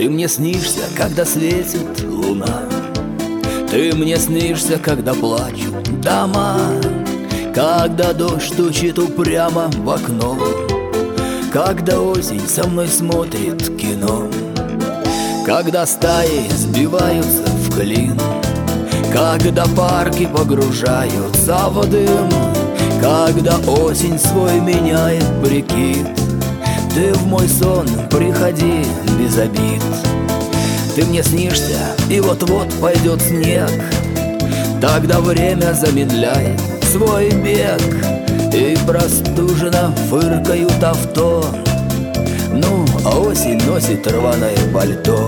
Ты мне снишься, когда светит луна. Ты мне снишься, когда плачут дома, когда дождь стучит упрямо в окно, когда осень со мной смотрит кино, когда стаи сбиваются в клин, когда парки погружаются в дым, когда осень свой меняет прикид. Ты в мой сон приходи без обид. Ты мне снишься, и вот-вот пойдет снег. Тогда время замедляет свой бег, и простуженно фыркают авто. Ну, а осень носит рваное пальто.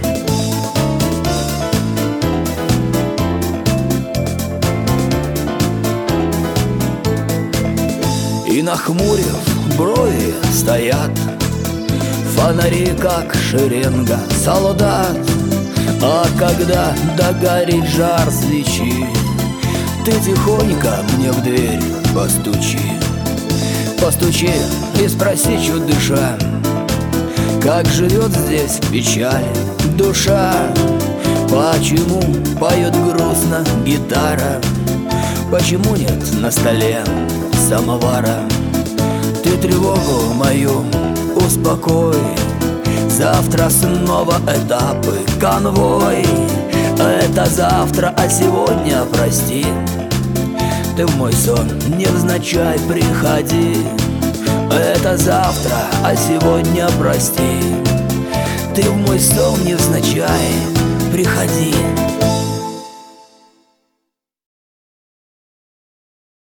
И нахмурив брови стоят фонари, как шеренга солдат. А когда догорит жар свечи, ты тихонько мне в дверь постучи. Постучи и спроси, чуть дыша, как живет здесь печаль душа. Почему поет грустно гитара? Почему нет на столе самовара? Ты тревогу мою успокой. Завтра снова этапы, конвой. Это завтра, а сегодня прости. Ты в мой сон невзначай приходи. Это завтра, а сегодня прости. Ты в мой сон невзначай приходи.